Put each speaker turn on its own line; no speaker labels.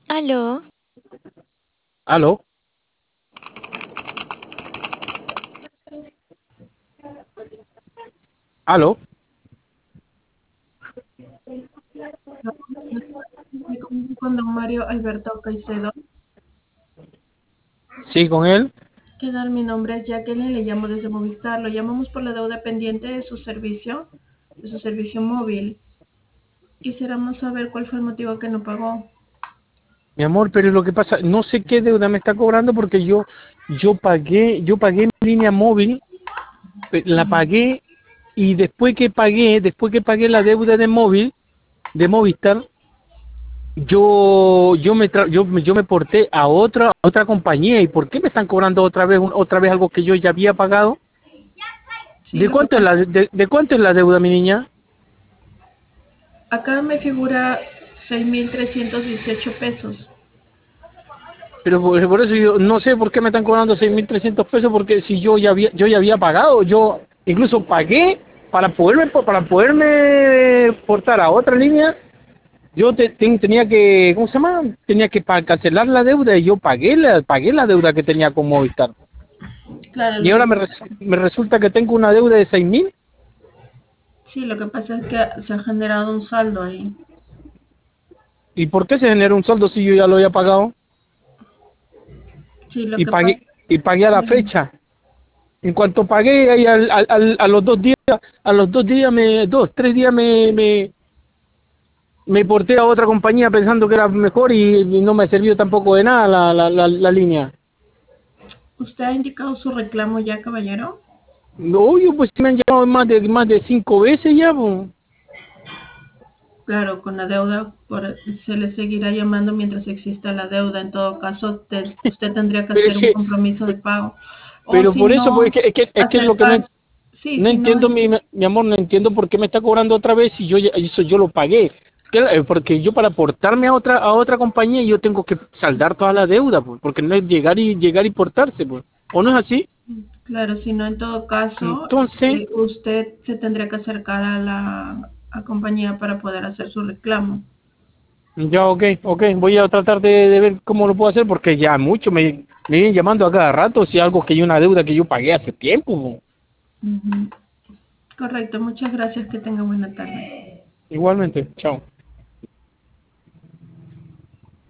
Aló,
¿Aló? ¿Aló?
Me comunico con don Mario Alberto Caicedo.
Sí, con él.
¿Qué tal? Mi nombre es Jacqueline, le llamo desde Movistar. Lo llamamos por la deuda pendiente de su servicio móvil. Quisiéramos saber cuál fue el motivo que no pagó.
Mi amor, pero lo que pasa, no sé qué deuda me está cobrando porque yo pagué mi línea móvil, la pagué y después que pagué la deuda de móvil, de Movistar, yo me porté a otra compañía. ¿Y por qué me están cobrando otra vez algo que yo ya había pagado?
Sí,
¿De
lo que
cuánto es
pasa,
la deuda, mi niña?
acá me figura 6.318 pesos.
Pero por eso yo no sé por qué me están cobrando 6.300 pesos, porque si yo ya había pagado, yo incluso pagué para poderme portar a otra línea. Yo tenía que, ¿cómo se llama? Tenía que cancelar la deuda y yo pagué la deuda que tenía con Movistar.
Claro,
Y ahora me resulta que tengo una deuda de 6.000.
sí, lo que pasa es que se ha generado un saldo ahí.
¿Y por qué se generó un saldo si yo ya lo había pagado?
Sí, lo
Y
que pasa,
pagué a la
dígame.
fecha. En cuanto pagué ahí a los 2 días, a los 2 días, 3 días me porté a otra compañía pensando que era mejor y no me sirvió tampoco de nada la línea.
¿Usted ha indicado su reclamo ya, caballero?
Obvio, pues me han llamado más de 5 veces ya, po.
Claro, con la deuda se le seguirá llamando mientras exista la deuda. En todo caso, usted tendría que
Pero es
hacer un
que,
compromiso de pago. O
pero
si
por eso, pues
no,
es que es lo que no,
acercar, sí,
no
si no,
entiendo, mi amor, no entiendo por qué me está cobrando otra vez si eso yo lo pagué. Porque yo para portarme a otra compañía yo tengo que saldar toda la deuda, pues, porque no es llegar y portarse, pues. ¿O no es así?
claro, si no, en todo caso,
Entonces,
usted se tendría que acercar a la compañía para poder hacer su reclamo.
ya, ok, ok, voy a tratar de ver cómo lo puedo hacer porque ya mucho me vienen llamando a cada rato si algo que hay una deuda que yo pagué hace tiempo, po.
Ujú. Correcto, muchas gracias, que tenga buena tarde.
Igualmente, chao.